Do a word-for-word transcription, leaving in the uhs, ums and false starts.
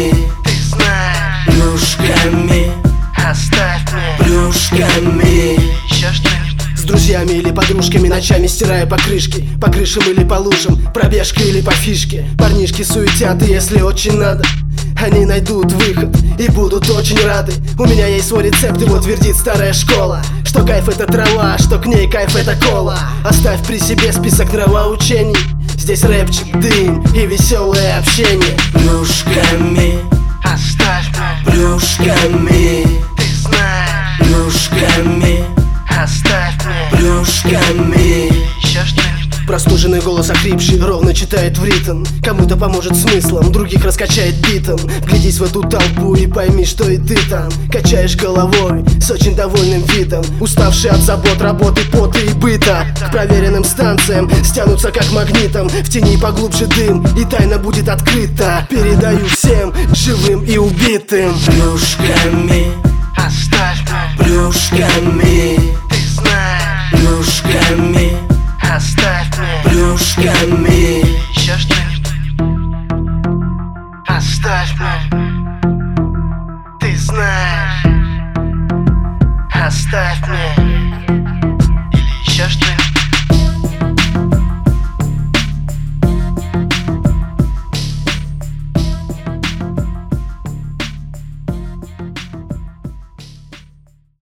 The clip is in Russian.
ты знаешь. Плюшками, Оставь мне плюшками. еще что-нибудь. С друзьями или подружками ночами стирая покрышки, по крышам или по лужам, пробежка или по фишке. Парнишки суетят, и если очень надо, они найдут выход и будут очень рады. У меня есть свой рецепт, его твердит старая школа, что кайф это трава, что к ней кайф это кола. Оставь при себе список нравоучений, здесь рэпчик, дым и веселое общение. Плюшками, Оставь мне, плюшками, ты знаешь. плюшками, Оставь мне плюшками. еще что-нибудь. Простуженный голос охрипший ровно читает в ритм. Кому-то поможет смыслом, других раскачает битом. Вглядись в эту толпу и пойми, что и ты там качаешь головой с очень довольным видом. Уставший от забот, работы, пота и быта, к проверенным станциям стянутся как магнитом. В тени поглубже дым, и тайна будет открыта. Передаю всем живым и убитым. Плюшками, Оставь мне, плюшками, ты знаешь. плюшками, Оставь мне плюшками. еще что-нибудь. Оставь мне, ты знаешь. Оставь мне